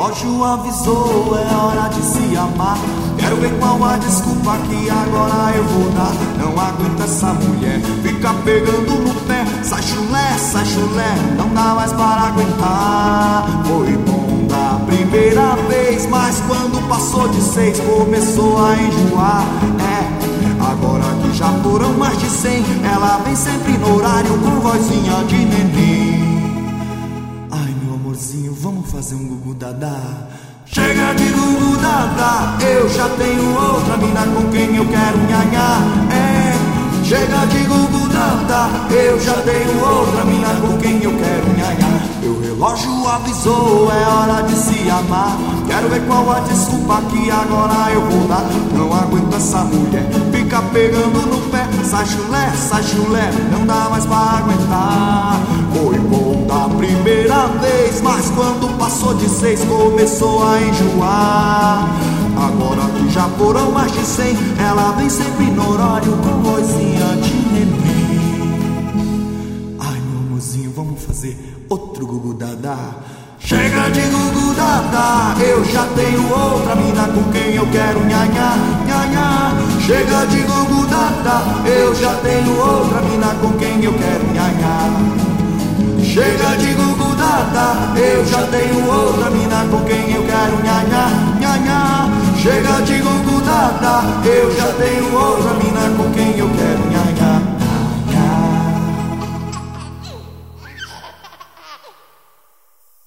relógio avisou, é hora de se amar. Quero ver qual a desculpa que agora eu vou dar. Não aguento essa mulher, fica pegando no pé. Sai chulé, não dá mais para aguentar. Foi bom da primeira vez, mas quando passou de 6 começou a enjoar. Agora que já foram mais de 100, ela vem sempre no horário com vozinha de neném. Ai meu amorzinho, vamos fazer um gugu dadá. Chega de gugu dadá, eu já tenho outra mina com quem eu quero nhanhá. Chega de gugu dadá, eu já tenho outra mina com quem eu quero nhanhá. Meu relógio avisou, é hora de se amar. Quero ver qual a desculpa que agora eu vou dar. Não aguento essa mulher, fica pegando no pé. Sai chulé, não dá mais pra aguentar. Foi bom da primeira vez, mas quando passou de 6 começou a enjoar. Agora que já foram mais de 100, ela vem sempre no horário com vozinha de neném. Ai meu amorzinho, vamos fazer outro gugu dadá. Chega de gugu dadá, eu já tenho outra mina com quem eu quero nhanhá, nhanhá. Chega de gugu dadá, eu já tenho outra mina com quem eu quero nhanhá. Chega de gugu dadá, eu já tenho outra mina com quem eu quero nhanhá, nhanhá. Chega de gugu dadá, eu já tenho outra mina